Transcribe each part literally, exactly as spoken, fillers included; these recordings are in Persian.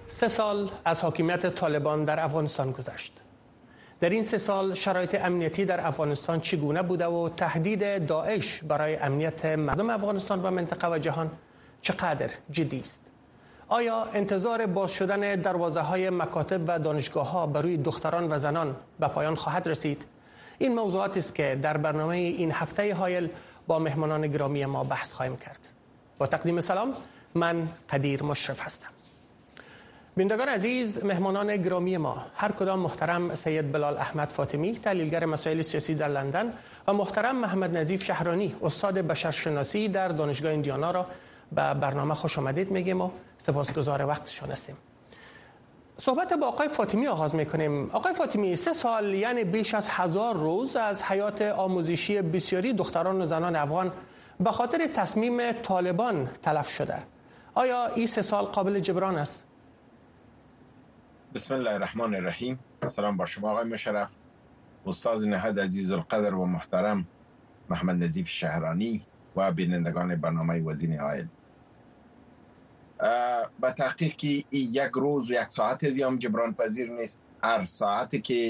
سه سال از حاکمیت طالبان در افغانستان گذشت. در این سه سال شرایط امنیتی در افغانستان چگونه بوده و تهدید داعش برای امنیت مردم افغانستان و منطقه و جهان چقدر جدی است؟ آیا انتظار باز شدن دروازه های مکاتب و دانشگاه ها بروی دختران و زنان به پایان خواهد رسید؟ این موضوعات است که در برنامه این هفته حایل با مهمانان گرامی ما بحث خواهیم کرد. با تقدیم سلام، من قدیر مشرف هستم. بینندگان عزیز، مهمانان گرامی ما هر کدام محترم سید بلال احمد فاطمی، تحلیلگر مسائل سیاسی در لندن، و محترم محمد نظیف شهرانی، استاد بشرشناسی در دانشگاه ایندیانا را به برنامه خوش آمدید میگیم و سپاسگزار وقتشان هستیم. صحبت با آقای فاطمی آغاز میکنیم. آقای فاطمی، سه سال یعنی بیش از هزار روز از حیات آموزشی بسیاری دختران و زنان افغان به خاطر تصمیم طالبان تلف شده. آیا این سه سال قابل جبران است؟ بسم الله الرحمن الرحیم. سلام بر شما آقای مشرف، استاد نهاد عزیز القدر و محترم محمد نظیف شهرانی و بینندگان برنامه وزین عائل. به تحقیق که یک روز و یک ساعت زیام جبران پذیر نیست. هر ساعتی که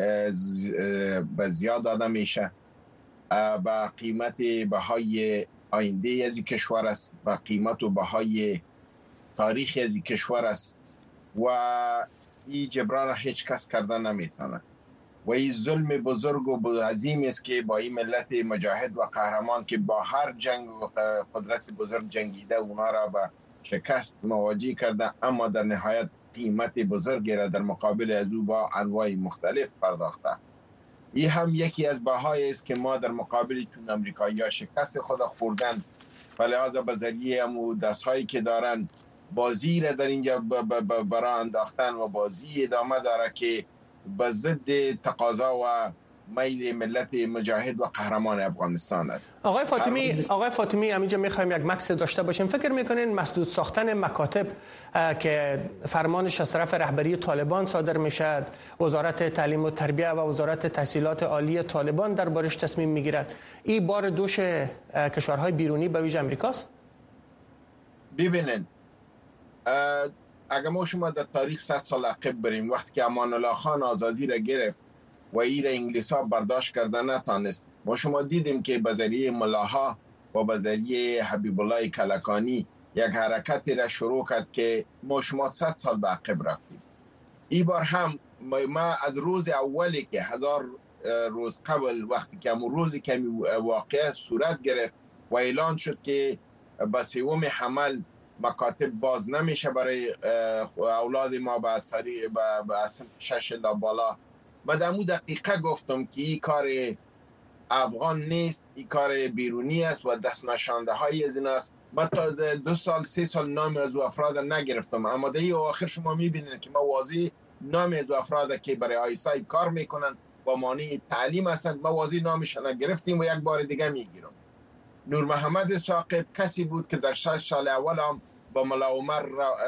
به زیاد داده میشه با قیمت بهای آینده از کشور است، با قیمت و بهای تاریخی از کشور است و این جبران هیچ کس کرده نمیتونه و این ظلم بزرگ و عظیم است که با این ملت مجاهد و قهرمان که با هر جنگ و قدرت بزرگ جنگیده اونا را به شکست مواجه کرده، اما در نهایت قیمت بزرگی را در مقابل از او با انواع مختلف پرداخته. این هم یکی از بهای است که ما در مقابل چون امریکایی ها شکست خود خوردن و لحاظا به ذریعه امو دست هایی که دارن بازی را در اینجا برای انداختن و بازی ادامه داره که به ضد تقاضا و میل ملت مجاهد و قهرمان افغانستان است. آقای فاطمی، آقای فاطمی همینجا میخوایم یک مکس داشته باشیم. فکر میکنین مسدود ساختن مکاتب که فرمانش از طرف رهبری طالبان صادر میشد، وزارت تعلیم و تربیه و وزارت تحصیلات عالی طالبان دربارش تصمیم میگیرند، این بار دوش کشورهای بیرونی به ویژه امریکاست؟ ببینن، اگر ما شما در تاریخ صد سال عقب بریم، وقتی که امان الله خان آزادی را گرفت و این را انگلیس ها برداشت کردن نتانست، ما شما دیدیم که به ذریعه ملاها و به ذریعه حبیب الله کلکانی یک حرکتی را شروع کرد که ما شما صد سال به عقب رفتیم. این بار هم ما از روز اولی که هزار روز قبل، وقتی که همون روزی که واقعه صورت گرفت و اعلان شد که به سوم حمل مکاتب باز نمیشه برای اولاد ما به اثری به اصل شش الا بالا، من در مو دقیقه گفتم که این کار افغان نیست، این کار بیرونی است و دست نشانده های از این است. من تا دو سال سه سال نام از افراد نگرفتم، اما در این آخر شما میبینید که ما واضح نام از افراد که برای آیسای کار میکنن و مانع تعلیم هستند، ما واضح نامشان نگرفتیم و یک بار دیگه میگیرم. نور محمد ثاقب کسی بود که در شش سال اول هم با ملا عمر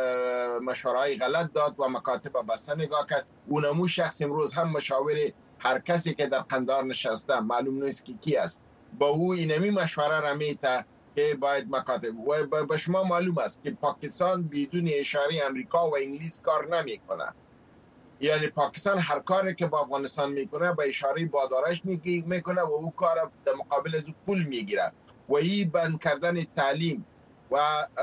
مشورهای غلط داد و مکاتب بسته نگاه کرد. اونمو شخص امروز هم مشاور هر کسی که در قندار نشسته، معلوم نیست که کی است، با او اینمی مشوره را میته که باید مکاتب و به شما معلوم است که پاکستان بدون اشاره امریکا و انگلیس کار نمیکنه. یعنی پاکستان هر کاری که با افغانستان میکنه به اشاره بادارش میکنه و او کار در مقابل از او پول میگیره و این بند کردن تعلیم و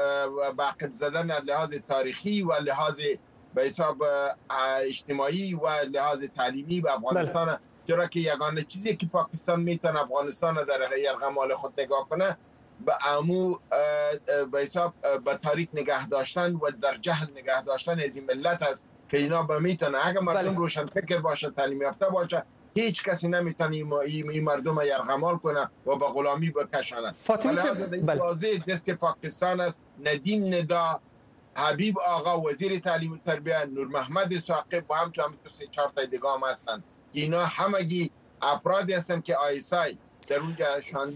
باقی زدن از لحاظ تاریخی و لحاظ به حساب اجتماعی و لحاظ تعلیمی به افغانستان، چرا که یگانه چیزی که پاکستان میتونه افغانستان در یرغمال خود نگاه کنه به امو به حساب به تاریخ نگه داشتن و در جهل نگه داشتن از این ملت است که اینا به میتونه اگر مردم روشن فکر باشه، تعلیم یافته باشه، هیچ کسی نمیتونه این مردم یرغمال کنه و به غلامی بکشانه. فاطمی واضح دست پاکستان است. ندیم ندا، حبیب آقا وزیر تعلیم و تربیه، نور محمد ثاقب و همچنین تو سه چهار تا دیگه هم هستند. اینا همگی افرادی هستند که آیسای در اونجا شانده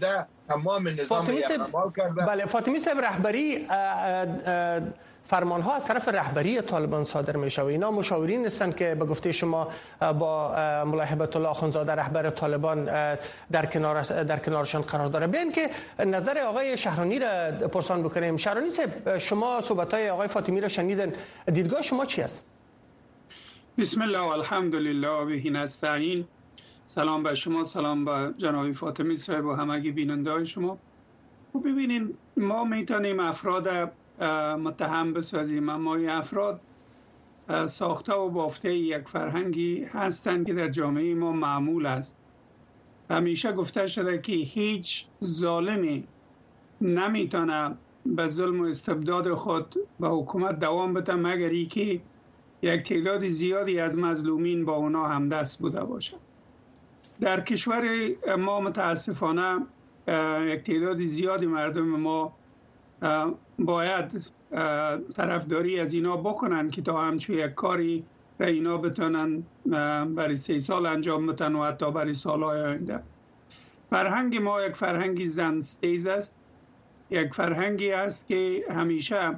تمام نظام اعمال کرده. بله فاطمی صاحب، رهبری فرمان ها از طرف رهبری طالبان صادر میشه و اینا مشاورین هستن که به گفته شما با ملا هیبت الله آخوندزاده رهبر طالبان در کنار در کنارشان قرار داره. بیان که نظر آقای شهرانی را پرسان بکنیم. شهرانی صاحب، شما صحبت های آقای فاطمی را شنیدن، دیدگاه شما چی است؟ بسم الله و الحمد لله و به نستعین. سلام به شما، سلام به جناب فاطمی صاحب و همگی بیننده های شما. و ببینین، ما میتونیم افراد متهم بسازیم، اما این افراد ساخته و بافته یک فرهنگی هستند که در جامعه ما معمول است. همیشه گفته شده که هیچ ظالمی نمیتونه به ظلم و استبداد خود به حکومت دوام بده مگر ای که یک تعداد زیادی از مظلومین با اونا همدست بوده باشد. در کشور ما متاسفانه یک تعداد زیادی مردم ما باید طرفداری از اینا بکنن که تا همچون یک کاری را اینا بتونن برای سه سال انجام بدن و حتی برای سالهای آینده. فرهنگ ما یک فرهنگی زنستیز است، یک فرهنگی است که همیشه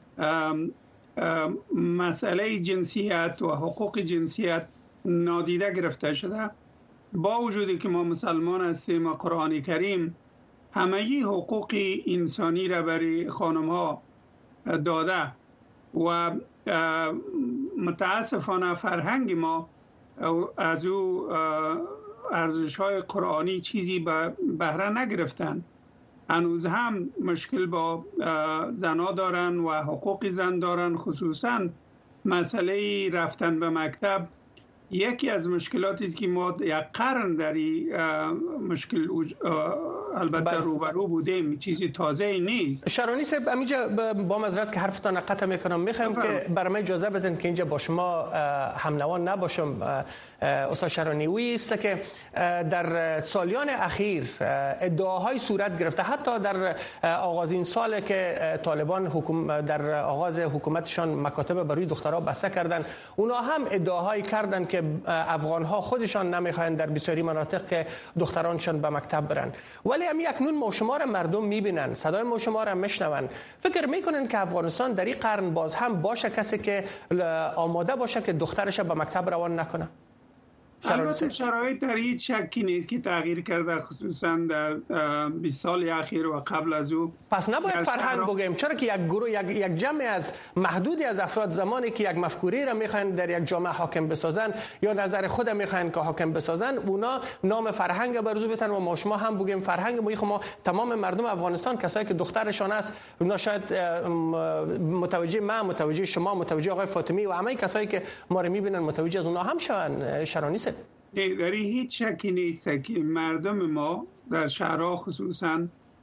مسئله جنسیت و حقوق جنسیت نادیده گرفته شده. با وجودی که ما مسلمان هستیم و قرآن کریم همه حقوق انسانی را برای خانم ها داده و متاسفانه فرهنگ ما از او ارزش های قرآنی چیزی به بهره نگرفتن. هنوز هم مشکل با زنها دارن و حقوق زن دارن، خصوصا مسئله رفتن به مکتب. یکی از مشکلاتی است که ما یک قرن در این مشکل البته روبرو بودیم، چیزی تازه نیست. شهرانی صاحب، اینجا با معذرت که حرفتان قطع میکنم، میخوایم که برای من اجازه بدین که اینجا با شما همنوان نباشم. استاد شهرانی، وی است که در سالیان اخیر ادعاهای صورت گرفته، حتی در آغازین سال که طالبان حکومت در آغاز حکومتشان مکاتب برای دخترها بسته کردن، اونا هم ادعاهایی کردن که افغانها خودشان نمیخواین در بسیاری مناطق که دخترانشان به مکتب برن. ولی هم اکنون ما شما را مردم میبینن، صدای ما شما را میشنون. فکر میکنن که افغانستان در این قرن باز هم باشه کسی که آماده باشه که دخترش به مکتب روان نکنه؟ البته شرایط در هیچ شکی نیست که تغییر کرده، خصوصا در بیست سال اخیر و قبل از او. پس نباید فرهنگ بگیم، چرا که یک گروه یک, یک جمع از محدودی از افراد زمانی که یک مفکوره را میخواین در یک جامعه حاکم بسازن یا نظر خود میخواین که حاکم بسازن، اونا نام فرهنگ برزو بتن و ما شما هم بگیم فرهنگ ما ما تمام مردم افغانستان، کسایی که دخترشان است، اونا شاید متوجه ما، متوجه شما، متوجه آقای فاطمی و همه کسایی که ما رو میبینن متوجه از اونا هم شون. شرانی صاحب، در هیچ شکی نیست که مردم ما در شهرها خصوصا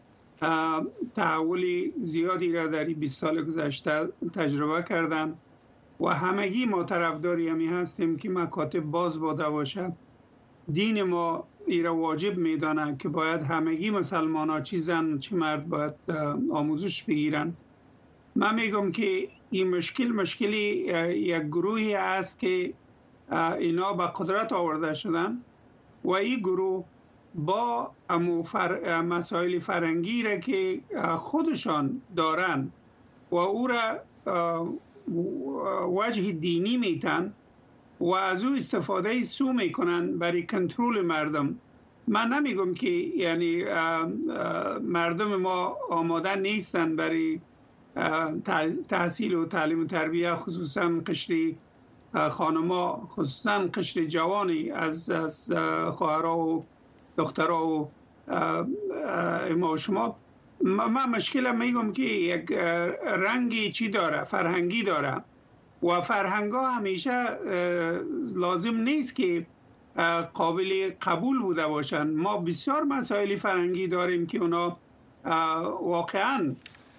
تحولی زیادی را در بیست سال گذشته تجربه کردن و همگی ما طرفداری همی هستیم که مکاتب باز بوده باشد. دین ما ای را واجب میداند که باید همگی مسلمان ها، چی زن چی مرد، باید آموزش بگیرن. من میگم که این مشکل مشکلی یک گروهی است که اینا به قدرت آورده شدن و این گروه با فر... مسائل فرنگی را که خودشان دارن و او را وجه دینی میتن و از او استفاده سو میکنن برای کنترل مردم. من نمیگم که یعنی مردم ما آماده نیستن برای تحصیل و تعلیم و تربیه، خصوصا قشری خانما، خصوصا قشر جوانی از از خواهرها و دخترها و ما شما. من مشکلم میگم که یک رنگی چی داره، فرهنگی داره و فرهنگ ها همیشه لازم نیست که قابل قبول بوده باشن. ما بسیار مسائل فرهنگی داریم که اونا واقعا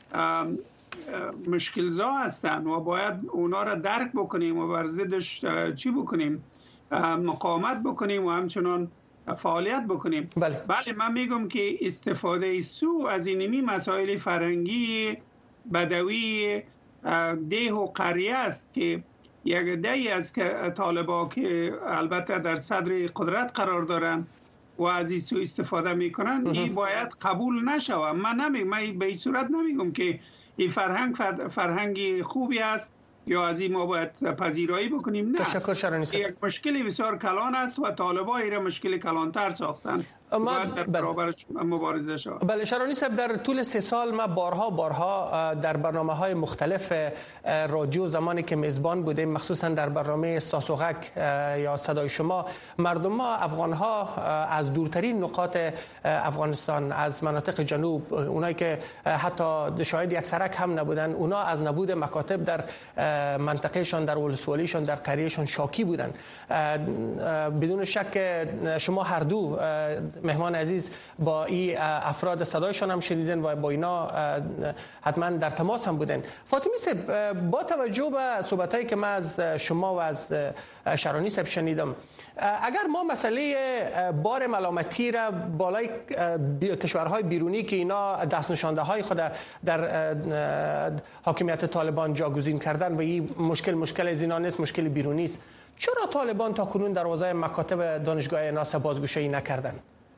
مشکلزا هستن و باید اونا را درک بکنیم و بر ضدش چی بکنیم، مقاومت بکنیم و همچنان فعالیت بکنیم. بله, بله من میگم که استفاده سو از اینمی مسائل فرهنگی بدوی ده و قریه است که یک دهی از طالبا که البته در صدر قدرت قرار دارن و از این سو استفاده میکنن این باید قبول نشود. من نمی من به این صورت نمیگم که این فرهنگ فرهنگی خوبی است یا از این ما باید پذیرایی بکنیم. نه، تشکر شرانی صاحب. یک مشکلی بسیار کلان است و طالبان این مشکل کلانتر ساختن. ما در برابرش مبارزه شد. بله شرانی صاحب، در طول سه سال ما بارها بارها در برنامه های مختلف رادیو زمانی که میزبان بودیم، مخصوصا در برنامه ساسوغک یا صدای شما، مردم ما افغان ها از دورترین نقاط افغانستان، از مناطق جنوب، اونایی که حتی شاید یک سرک هم نبودن، اونا از نبود مکاتب در منطقهشان، در ولسوالیشان، در قریهشان شاکی بودن. بدون شک شما هر دو مهمان عزیز با این افراد صدایشان هم شنیدن و با اینا حتما در تماس هم بودن. فاطمی صاحب، با توجه به صحبتایی که من از شما و از شرانی صاحب شنیدم، اگر ما مسئله بار ملامتی را بالای کشورهای بیرونی که اینا دست نشانده های خود در حاکمیت طالبان جاگزین کردن و این مشکل مشکل از اینا نیست، مشکل بیرونی است، چرا طالبان تا کنون دروازه مکاتب دانشگاه ناسا بازگشایی نکردن؟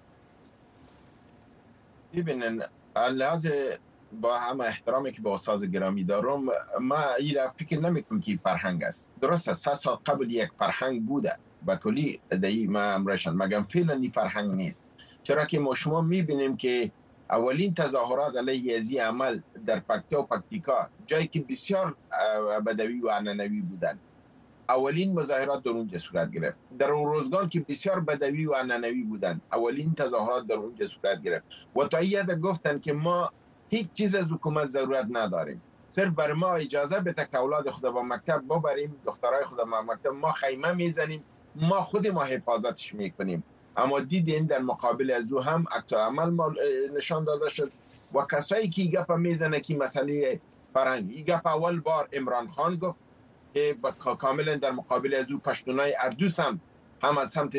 ببینن، لحاظ با همه احترامی که با استاد گرامی دارم، ما این را فکر نمیکنم که فرهنگ است. درست است، سه سال قبل یک فرهنگ بوده و کلی دایی ما امرشان، مگم فعلا این فرهنگ نیست. چرا که ما شما میبینیم که اولین تظاهرات علیه ازی عمل در پکتیا و پکتیکا، جایی که بسیار بدوی و عنعنوی بودن، اولین مظاهرات در اونجا صورت گرفت. در اون روزگان که بسیار بدوی و عنعنوی بودن، اولین تظاهرات در اونجا صورت گرفت و تا این گفتن که ما هیچ چیز از حکومت ضرورت نداریم، صرف بر ما اجازه بده که اولاد خود با مکتب ببریم، دخترای خود با مکتب، ما خیمه میزنیم، ما خود ما حفاظتش میکنیم. اما دیدین در مقابل از او هم اکتر عمل ما نشان داده شد و کسایی که گپ میزنه که مسئله فرهنگ، این گپ اول بار عمران خان گفت که کاملا در مقابل از او پشتونای اردوس هم هم از سمت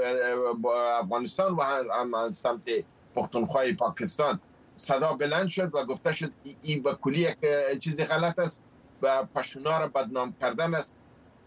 افغانستان و هم از سمت پختونخوای پاکستان صدا بلند شد و گفته شد این به کلی یک چیز غلط است و پشتونا را بدنام کردن است.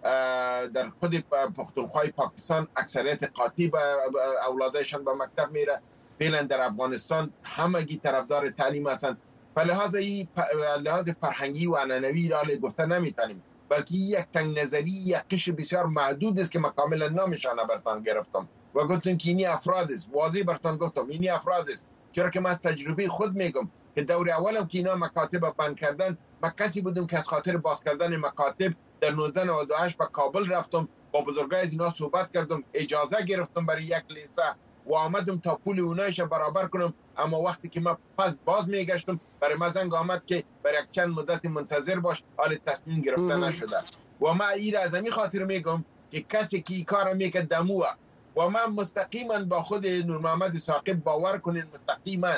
در خود پختونخوای پاکستان اکثریت قاطی به اولادشان به مکتب میره، فعلا در افغانستان همگی طرفدار تعلیم هستند. فلحاظ این لحاظ فرهنگی و عنعنوی را گفته نمیتونیم، بلکه یک تنگ نظری، یک قشر بسیار محدود است که من کاملا نامشان برتان گرفتم و گفتم که اینی افراد است، واضح برتان گفتم اینی افراد است. چرا که من از تجربه خود میگم که دور اولم که اینا مکاتب بند کردن، من کسی بودم که از خاطر باز کردن مکاتب در نوزده نود و هشت به کابل رفتم، با بزرگای از اینا صحبت کردم، اجازه گرفتم برای یک لیسه و آمدم تا پول اونایش برابر کنم. اما وقتی که من پس باز میگشتم، برای من زنگ آمد که برای یک چند مدت منتظر باش، حال تصمیم گرفته نشده. و من این را از همین خاطر میگم که کسی که این کار میکنه دموه و من مستقیما با خود نور محمد ثاقب باور کنین، مستقیما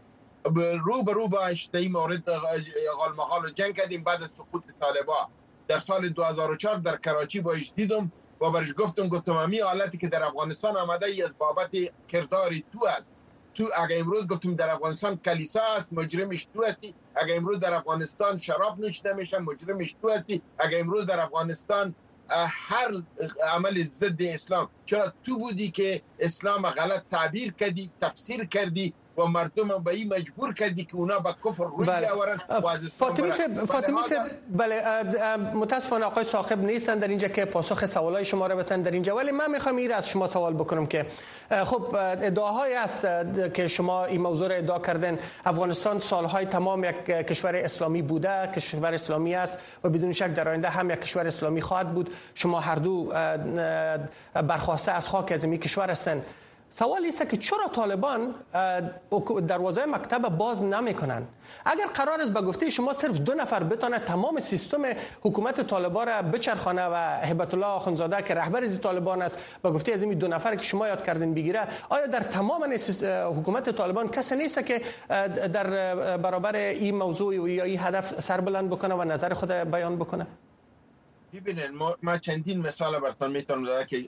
رو به رو با اشتهی مورد غالمغال و جنگ کردیم. بعد از سقوط طالبان در سال دو هزار و چهار در کراچی باش دیدم و برش گفتم گفتم امی حالتی که در افغانستان آمده ای از بابت کرداری تو است. تو اگه امروز گفتم در افغانستان کلیسا است، مجرمش تو هستی. اگه امروز در افغانستان شراب نوشیده میشه، مجرمش تو هستی. اگه امروز در افغانستان هر عمل ضد اسلام، چرا تو بودی که اسلام غلط تعبیر کردی، تفسیر کردی و مردم به این مجبور کردی که اونا با کفر روی بیاورن. فاطمی صاحب، فاطمی صاحب، بله، متاسفانه آقای ثاقب نیستن در اینجا که پاسخ سوالای شما را بتن در اینجا، ولی من میخوام این از شما سوال بکنم که خب ادعاهایی است که شما این موضوع را ادعا کردن افغانستان سالهای تمام یک کشور اسلامی بوده، کشور اسلامی است و بدون شک در آینده هم یک کشور اسلامی خواهد بود. شما هر دو برخواسته از خاک از این کشور هستند. سوال است که چرا طالبان دروازه مکتب باز نمیکنن؟ اگر قرار است به گفته شما صرف دو نفر بتونه تمام سیستم حکومت طالبان را بچرخانه و هیبت الله آخوندزاده که رهبر از طالبان است به گفته از این دو نفر که شما یاد کردین بگیره، آیا در تمام حکومت طالبان کسی نیست که در برابر این موضوع یا این هدف سر بلند بکنه و نظر خود بیان بکنه؟ ببینید، ما چندین مثال براتون میتونم دادم که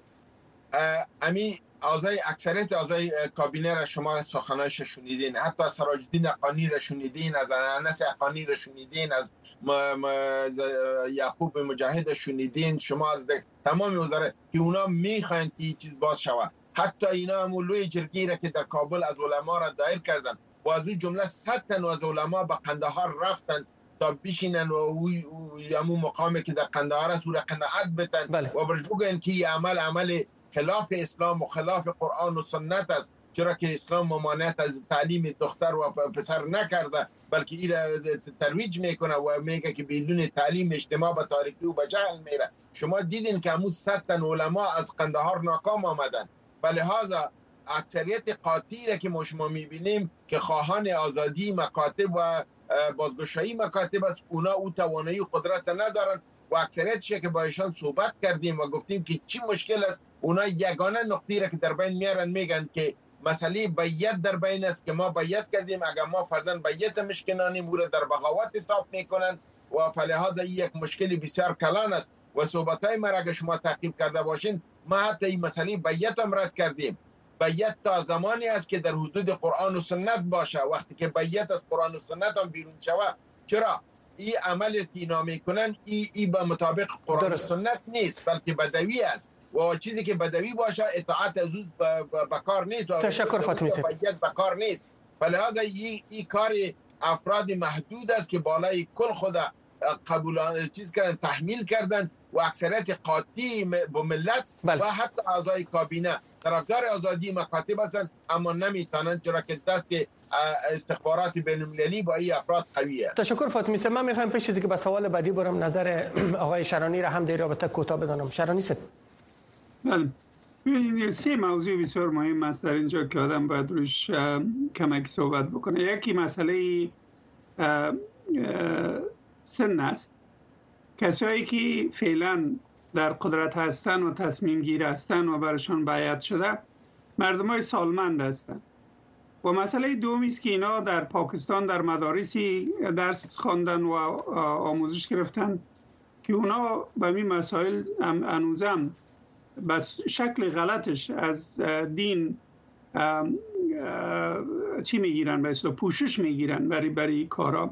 امی اعضای اکثریت اعضای کابینه را شما سخنانش شنیدین، حتی از سراج الدین حقانی را شنیدین، از انس حقانی را شنیدین، از یعقوب مجاهد شنیدین، شما از تمام وزرا که اونا میخواین که این چیز باز شود. حتی اینا هم لوی جرگی را که در کابل از علما را دایر کردن و از اون جمله صد تن از علما به قندهار رفتن تا بشینن و همون مقامی که در قندهار است او را قناعت بتن بله. و برش بگن که این عمل عمل خلاف اسلام و خلاف قرآن و سنت است، چرا که اسلام ممانعت از تعلیم دختر و پسر نکرده بلکه این را ترویج میکنه و میگه که بدون تعلیم اجتماع به تاریکی و به جهل میره. شما دیدین که همون صد تن علما از قندهار ناکام آمدن. به لحاظ اکثریت قاطعی را که ما شما میبینیم که خواهان آزادی مکاتب و بازگشایی مکاتب است، اونا او توانایی قدرت ندارن و اکثریتش که با ایشان صحبت کردیم و گفتیم که چی مشکل است، اونا یگانه نقطه‌ای را که در بین میارن میگن که مسئله بیعت در بین است که ما بیعت کردیم، اگر ما فرضاً بیعت مشکنانیم او را در بغاوت حساب میکنن و فلهذا این یک مشکل بسیار کلان است و صحبتای ما را اگر شما تعقیب کرده باشین ما حتی این مسئله بیعت هم رد کردیم. بیعت تا زمانی است که در حدود قرآن و سنت باشه. وقتی که بیعت از قرآن و سنت هم بیرون شوه، چرا این عمل که اینا میکنن این ای به مطابق قرآن و سنت نیست بلکه بدوی است و چیزی که بدوی باشه اطاعت از او بکار نیست و تشکر فاطمی صاحب. بیعت بکار نیست. لہذا این ای کار افراد محدود است که بالای کل خود قبول چیز کردن، تحمیل کردن و اکثریت قاطعی به ملت بله. و حتی اعضای کابینه طرفدار آزادی مکاتب هستند اما نمیتونن، چرا که دست استخبارات بین المللی با این افراد قویه. تشکر فاطمی صاحب. من میخوام پیش از که به سوال بعدی برم نظر آقای شرانی را هم در رابطه کوتاه بدانم. شرانی صاحب. بله. ببینید سه موضوع بسیار مهم است در اینجا که آدم باید روش کمک صحبت بکنه. یکی مسئله سن است. کسایی که فعلا در قدرت هستن و تصمیم گیر هستن و برشان بیعت شده مردم های سالمند هستند. و مسئله دومی است که اینا در پاکستان در مدارسی درس خواندن و آموزش گرفتن که اونا به این مسائل هنوزم به شکل غلطش از دین چی میگیرن، به اصطلاح پوشش میگیرن برای برای کارا.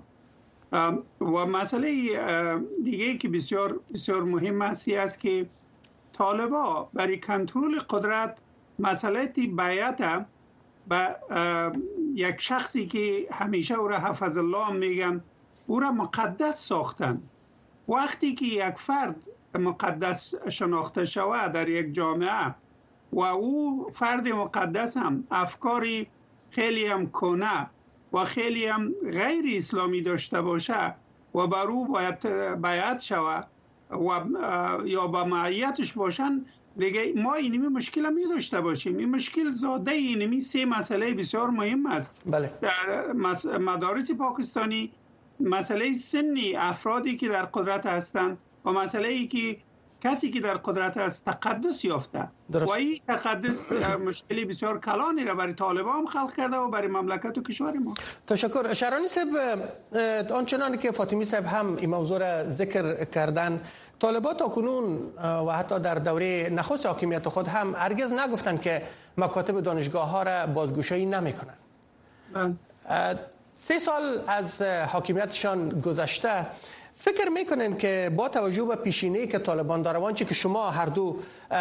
و مسئله دیگه که بسیار بسیار مهم است که طالبا برای کنترل قدرت مسئله بیعت به یک شخصی که همیشه او را حفظ الله میگن او را مقدس ساختن. وقتی که یک فرد مقدس شناخته شود در یک جامعه و او فرد مقدس هم افکاری خیلی هم کنه و خیلی هم غیر اسلامی داشته باشه و بر او باید بیعت شود و یا با معیتش باشن، دیگه ما اینمی مشکل هم داشته باشیم. این مشکل زاده اینمی سه مسئله بسیار مهم است. بله. در مدارس پاکستانی مسئله سنی افرادی که در قدرت هستند و مسئله ای که کسی که در قدرت است تقدس یافته درست. و این تقدس مشکلی بسیار کلانی را برای طالبان هم خلق کرده و برای مملکت و کشور ما. تشکر. شرانی صاحب، آنچنانی که فاطمی صاحب هم این موضوع را ذکر کردن، طالبان تا کنون و حتی در دوره نخست حاکمیت خود هم هرگز نگفتند که مکاتب دانشگاه ها را بازگشایی نمی کنند. سه سال از حاکمیتشان گذشته، فکر میکنین که با توجه به پیشینه‌ای که طالبان داره، وانچه که شما هر دو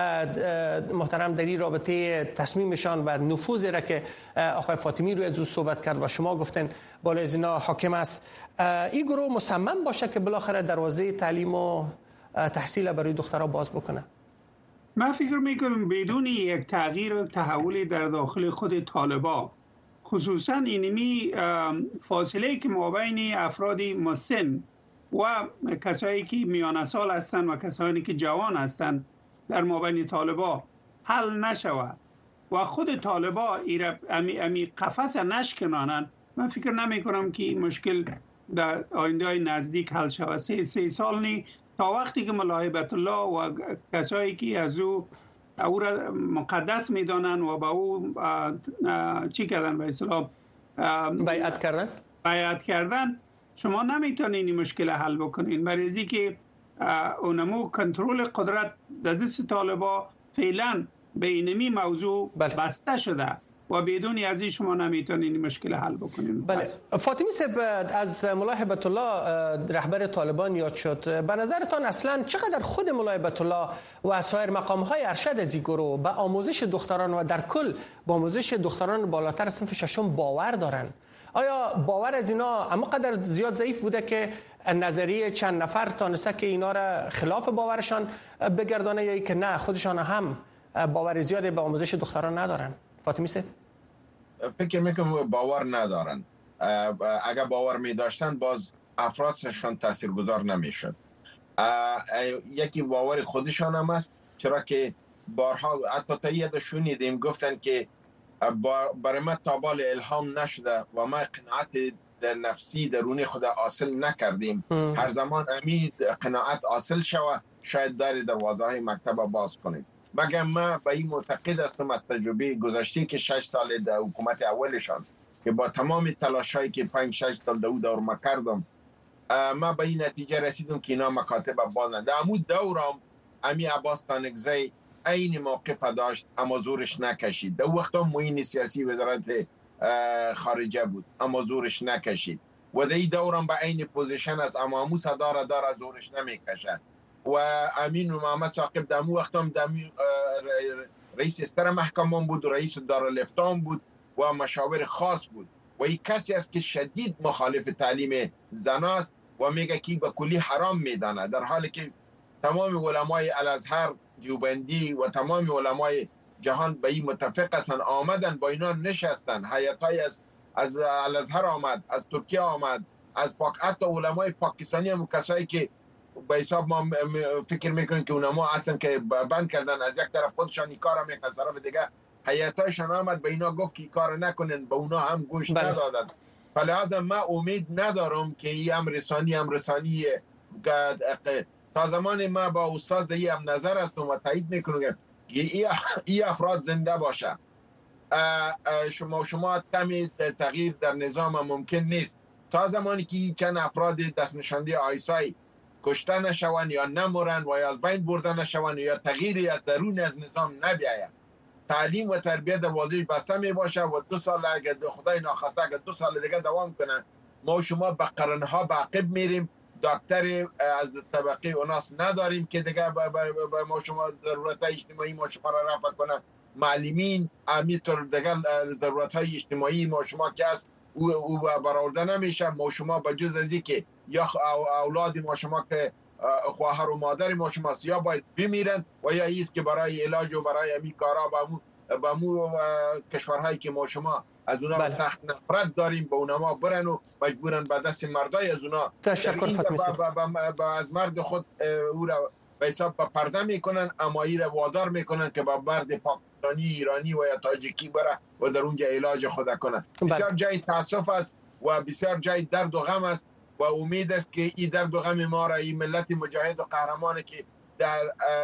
محترم در این رابطه تصمیمشان و نفوذی را که آقای فاطمی روی ازو صحبت کرد و شما گفتن بالای از اینا حاکم است، این گروه مصمم باشه که بالاخره دروازه تعلیم و تحصیل برای دخترها باز بکنه؟ من فکر میکنم بدون یک تغییر و تحولی در داخل خود طالبان، خصوصا اینمی فاصله که مابین افراد مسن و کسایی که میانه سال هستند و کسانی که جوان هستند در مابین طالبان حل نشود و خود طالبان امی امی قفس نشکنانند، من فکر نمی کنم که این مشکل در آینده های نزدیک حل شود. سه, سه سال نی تا وقتی که ملا هیبت الله و کسایی که از او او را مقدس میدانند و با او چی کردن، به اصطلاح بیعت کردن بیعت کردن شما نمیتونین این مشکل حل بکنین. برای از اینکه اونمو کنترل قدرت در دست طالبان فعلا به اینمی موضوع بله. بسته شده و بدون از این شما نمیتونین مشکل حل بکنین. بله فاطمی صاحب، از ملا هیبت الله رهبر طالبان یاد شد. به نظرتان اصلا چقدر خود ملا هیبت الله و سایر مقام‌های ارشد از این گروه به آموزش دختران و در کل به آموزش دختران بالاتر صنف ششم باور دارن؟ آیا باور از اینا اما قدر زیاد ضعیف بوده که نظریه چند نفر تانسته که اینا را خلاف باورشان بگردانه، یا که نه خودشان هم باور زیادی به آموزش دختران ندارن؟ فاطمی صاحب فکر میکنم باور ندارن. اگر باور می داشتن باز افرادشان تاثیرگذار نمیشد. یکی باور خودشان هم است، چرا که بارها حتی تا یاد شنیدیم گفتن که برای من تابال الهام نشده و ما قناعت در نفسی درونی خود حاصل نکردیم. ام. هر زمان امید قناعت حاصل شوه شاید در دروازه های مکتب باز کنیم. مگر ما به این معتقد هستم از تجربه گذشته که شش سال در حکومت اولشان که با تمام تلاش هایی که پنج شش سال دو دور ما کردم، ما به این نتیجه رسیدم که اینا مکاتب بازن. در امود دورم امی عباس تانکزی این موقف داشت اما زورش نکشید. در وقت هم معین سیاسی وزارت خارجه بود اما زورش نکشید و در این دورم به این پوزیشن است اما امو صدا را داره زورش نمیکشه. و امین و محمد ثاقب در امو وقت هم رئیس استر محکمان بود و رئیس دارالفتان بود و مشاور خاص بود و این کسی است که شدید مخالف تعلیم زن است و میگه که به کلی حرام میدانه، در حالی که تمام علمای الازهر دیوبندی و تمام علمای جهان به این متفق هستند، آمدن با اینا نشستن. هیئت‌های از از الازهر آمد، از ترکیه آمد، از پاک حتی علمای پاکستانی هم کسایی که به حساب ما فکر میکنیم که اونها اصلا که بند کردن، از یک طرف خودشان این کارا میکنن، از طرف دیگه هیئت‌هایشان آمد به اینا گفت که کار نکنن، به اونا هم گوش بله. ندادن. فلذا ما امید ندارم که این هم رسانی هم رسانی تا زمان ما با استاد دیگه هم نظر هستم و تایید میکنم که این افراد زنده باشه. شما شما تمی تغییر در نظام ممکن نیست تا زمانی که چند افراد دست نشانده آیسای کشته نشوند یا نمورن و یا از بین برده نشوند یا تغییری از درون از نظام نبیاید. تعلیم و تربیت دروازه بسته می باشه و دو سال اگر خدای ناخواسته اگر دو سال دیگه دوام کنه ما شما به قرنها به عقب میریم. دکتر از طبقه اوناس نداریم که دیگه با ما شما ضرورت اجتماعی ما شما را رفع کنه. معلمین همینطور دیگه ضرورت های اجتماعی ما شما که است او, او برآورده نمیشه. ما شما به جز از که یا اولاد ما شما که خواهر و مادر ما شما یا باید بمیرن و یا ایست که برای علاج و برای امی کارا با مو, با مو کشورهایی که ما شما از اونا بله. سخت نفرت داریم به اونا ما برن و مجبورن به دست مردای از اونا تشکر فاطمی با, با, با, با, با از مرد خود او را به حساب با پرده میکنن اما ای را وادار میکنن که با مرد پاکستانی ایرانی و یا تاجیکی بره و در اونجا علاج خود کنن. بله. بسیار جای تاسف است و بسیار جای درد و غم است و امید است که این درد و غم ما را این ملت مجاهد و قهرمان که در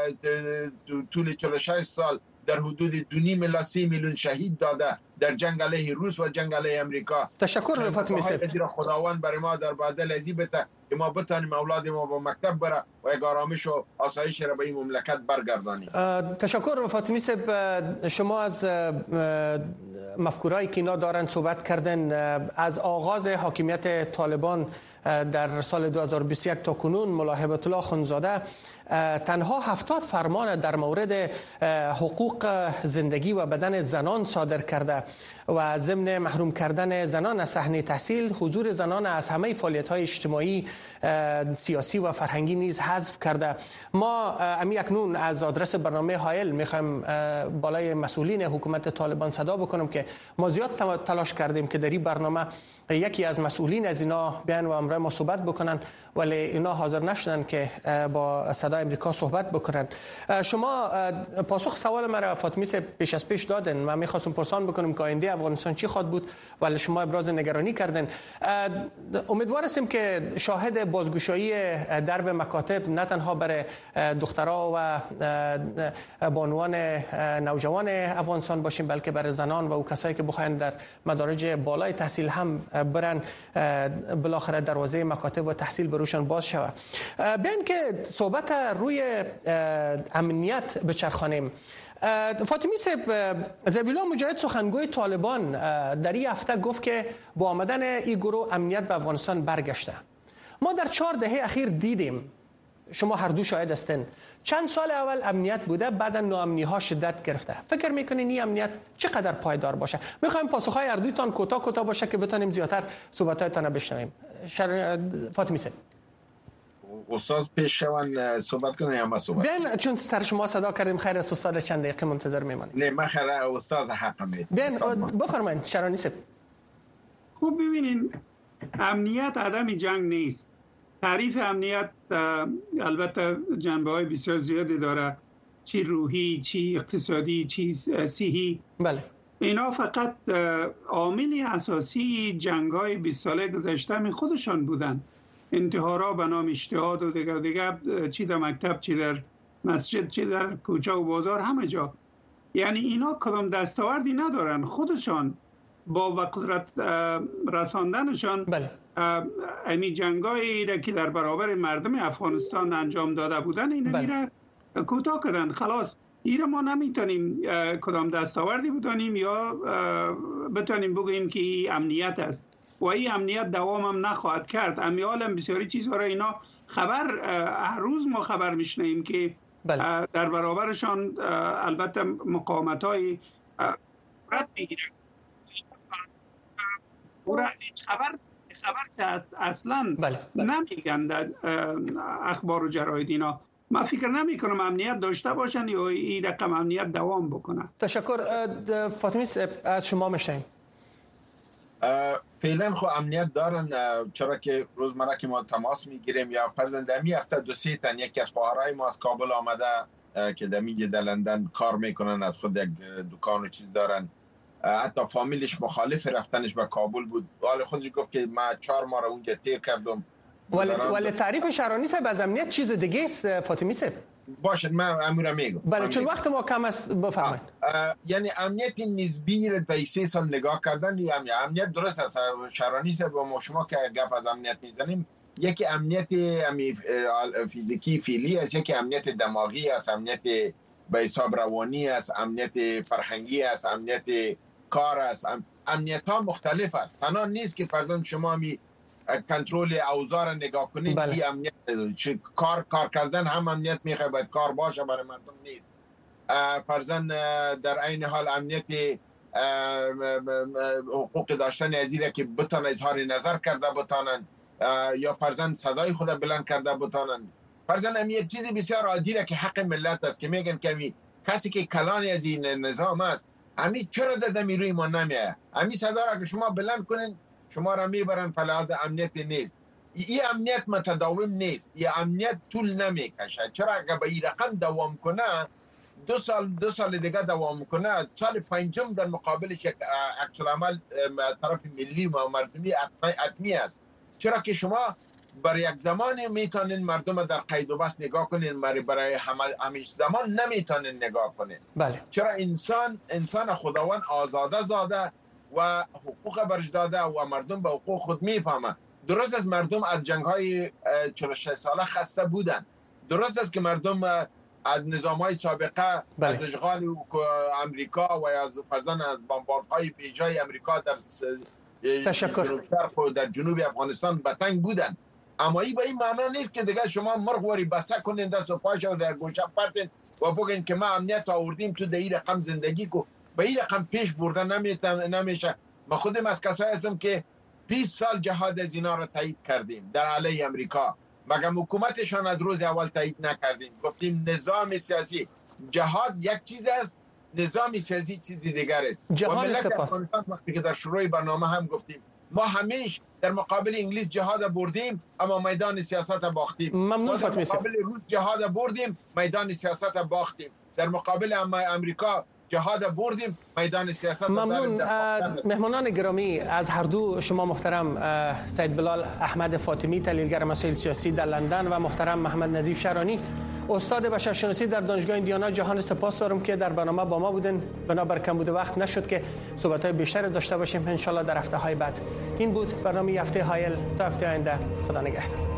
طول چهل و شش سال در حدود دو میلیون سه میلیون شهید داده در جنگ علیه روس و جنگ علیه امریکا. تشکر فاطمی صاحب. خداوند برای ما در بدل ازی بده که ما بتانیم اولاد ما با مکتب بره و یک آرامش و آسایش را به این مملکت برگردانیم. تشکر فاطمی صاحب. شما از مفکورایی که اینا دارن صحبت کردن. از آغاز حاکمیت طالبان در سال دو هزار و بیست و یک تا کنون ملا هیبت الله اخندزاده تنها هفتاد فرمان در مورد حقوق زندگی و بدن زنان صادر کرده و ضمن محروم کردن زنان از صحنه تحصیل، حضور زنان از همه فعالیت‌های اجتماعی، سیاسی و فرهنگی نیز حذف کرده. ما امی اکنون از آدرس برنامه هایل میخوایم بالای مسئولین حکومت طالبان صدا بکنم که ما زیاد تلاش کردیم که در این برنامه یکی از مسئولین از اینا بیان و امروز ما صحبت بکنن ولی اینا حاضر نشدن که با صدای امریکا صحبت بکنن. شما پاسخ سوال مرا فاطمی صاحب پیش از پیش دادن. من میخواستم پرسان بکنم که آینده افغانستان چی خواد بود ولی شما ابراز نگرانی کردن. امیدوار هستیم که شاهد بازگشایی درب مکاتب نه تنها برای دخترها و بانوان نوجوان افغانستان باشیم بلکه برای زنان و او کسایی که بخواین در مدارج بالای تحصیل هم برن بالاخره دروازه مکاتب و تحصیل بروش روشن باز شود. بیان که صحبت روی امنیت بچرخانیم. فاطمی صاحب، ذبیح الله مجاهد سخنگوی طالبان در این هفته گفت که با آمدن این گروه امنیت به افغانستان برگشته. ما در چهار دهه اخیر دیدیم، شما هر دو شاهد هستین، چند سال اول امنیت بوده، بعدا ناامنی ها شدت گرفته. فکر میکنین این امنیت چقدر پایدار باشه؟ میخوایم پاسخهای هر دویتان کوتاه کوتاه باشه که بتونیم زیاتر صحبتایتان رو بشنویم. شر... فاطمی صاحب، استاد پیش شون صحبت کنه یا ما صحبت؟ بیاین، چون سر شما صدا کردیم، خیر است استاد چند دقیقه منتظر میمانیم. نه من خیر استاد حق میدم. بیاین بفرمایید شرانی صاحب. خوب ببینین، امنیت عدم جنگ نیست. تعریف امنیت البته جنبه های بسیار زیادی داره، چی روحی، چی اقتصادی، چی صحی. بله. اینا فقط عامل اساسی جنگ های بیست ساله گذشته می خودشان بودن. انتحارا به نام اجتهاد و دیگر دیگر، چی در مکتب، چی در مسجد، چی در کوچه و بازار، همه جا. یعنی اینا کدام دستاوردی ندارن، خودشان با به قدرت رساندنشان بله. امی جنگایی را که در برابر مردم افغانستان انجام داده بودن، این بله. را کوتاه کردن. خلاص این را ما نمیتونیم کدام دستاوردی بدانیم یا بتونیم بگوییم که این امنیت است و این امنیت دوام هم نخواهد کرد. امیال هم بسیاری چیزها را اینا خبر، هر روز ما خبر میشنیم که بله. در برابرشان البته مقاومت های رد میگیرن. هیچ خبر خبر اصلا بله. بله. نمیگن در اخبار و جراید اینا. من فکر نمی کنم امنیت داشته باشن یا این رقم امنیت دوام بکنه. تشکر. فاطمی از شما میشیم. فعلا خو امنیت دارن، چرا که روزمره که ما تماس میگیریم یا فرضاً دمی هفته دو سه تن یکی از پاهرای ما از کابل آمده که دمی در لندن کار میکنن، از خود یک دکان و چیز دارن، حتی فامیلش مخالف رفتنش به کابل بود، حال خودش گفت که ما چهار ماه را اونجا تیر کردم. ولی ولی تعریف شرانی صاحب از امنیت چیز دیگه است فاطمی صاحب. باشه من امور میگم. بله چون وقت ما کم است، بفرمایید. یعنی امنیت نسبی را تا سه سال نگاه کردن، یا امنیت, امنیت درست است شرانی صاحب و ما شما که گپ از امنیت میزنیم، یکی امنیت فیزیکی فعلی است، یکی امنیت دماغی است، امنیت به حساب روانی است، امنیت فرهنگی است، امنیت کار است. امنیت ها مختلف است. تنها نیست که فرضاً شما می کنترل اوضاع نگاه کنید. بله. این امنیت کار کار کردن هم امنیت میخواد، باید کار باشه برای مردم نیست. فرضاً در عین حال امنیت حقوق داشتن ازیره که بتونن اظهار نظر کرده بتونن، یا فرضاً صدای خود بلند کرده بتونن. فرضاً هم یک چیزی بسیار عادی را که حق ملت است که میگن که کسی که کلان از این نظام است امی چرا داده می روی ما نمیه، امی صدا را که شما بلند کنین شما را میبرن فلحاظ امنیت نیست. این امنیت متداوم نیست، این امنیت طول نمیکشه. چرا اگر به این رقم دوام کنه، دو سال دو سال دیگه دوام کنه، سال پنجم در مقابلش یک عکس العمل طرف ملی و مردمی حتمی است. چرا که شما برای یک زمان میتونین مردم در قید و بست نگاه کنین، برای برای همیشه زمان نمیتونین نگاه کنین. بله. چرا انسان انسان خداوند آزاده زاده و حقوق برش داده و مردم به حقوق خود میفهمه. درست است مردم از جنگ های چهل و شش ساله خسته بودن، درست است که مردم از نظام های سابقه بله. از اشغال امریکا و از فرزن از بمباردهای بیجای امریکا در جنوب شرق و در جنوب افغانستان بتنگ بودن. اما این به این معنا نیست که دیگه شما مرغوری بسته کنین دست و پاش و در گوشه پرتین و بگین که ما امنیت آوردیم تو در این رقم زندگی کو. به این رقم پیش بردن نمیشه. ما خودم از کسایی هستم که بیست سال جهاد از اینا را تایید کردیم در علیه امریکا، مگر حکومتشان از روز اول تایید نکردیم. گفتیم نظام سیاسی، جهاد یک چیز است، نظام سیاسی چیزی دیگر است. و ملت افغانستان وقتی که در شروع برنامه هم گفتیم ما همیشه در مقابل انگلیس جهاد بردیم اما میدان سیاست باختیم. ممنون. در مقابل روس جهاد بردیم، میدان سیاست باختیم. در مقابل امریکا جهاد بردیم، میدان سیاست. ممنون. مهمانان گرامی از هر دو شما محترم سید بلال احمد فاطمی تحلیلگر مسائل سیاسی در لندن و محترم محمد نظیف شرانی استاد بشرشناسی در دانشگاه ایندیانا، جهان سپاس دارم که در برنامه با ما بودن. بنابر کم بوده وقت نشد که صحبت‌های بیشتر داشته باشیم، ان شاء الله در هفته‌های بعد. این بود برنامه هفته هایل. تا هفته آینده، خدا نگهدار.